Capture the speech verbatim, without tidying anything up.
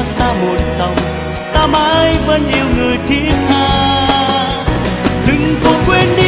ta một dòng, ta mãi vẫn yêu người thiết tha. Đừng cố quên